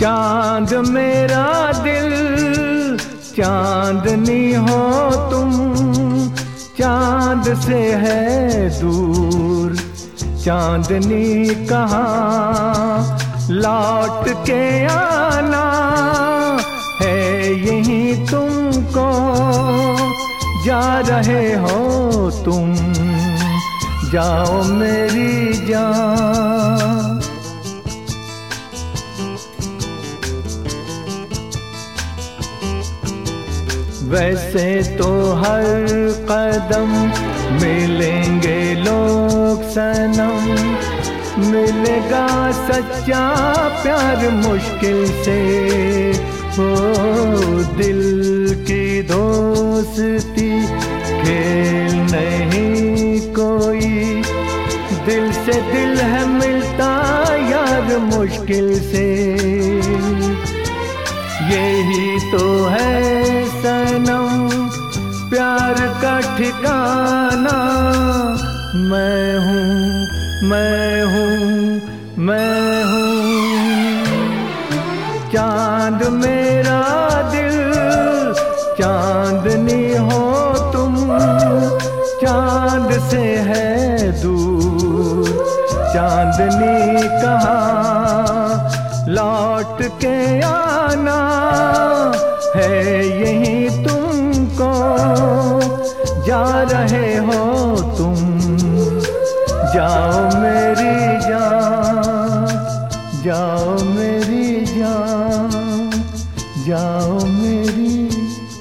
चांद मेरा दिल चांदनी हो तुम, चांद से है दूर चांदनी कहाँ, लौट के आना है यहीं तुमको, जा रहे हो तुम, जाओ मेरी जान। वैसे तो हर कदम मिलेंगे लोग सनम, मिलेगा सच्चा प्यार मुश्किल से, हो दिल की दोस्ती खेल नहीं कोई, दिल से दिल है मिलता यार मुश्किल से, यही तो है सनम प्यार का ठिकाना। मैं हूँ मैं हूँ मैं हूँ चांद मेरा दिल चांदनी हो तुम, चांद से है दूर चांदनी कहाँ, लौट के आना है यहीं तुमको, जा रहे हो तुम, जाओ मेरी जान, जाओ मेरी जान, जाओ मेरी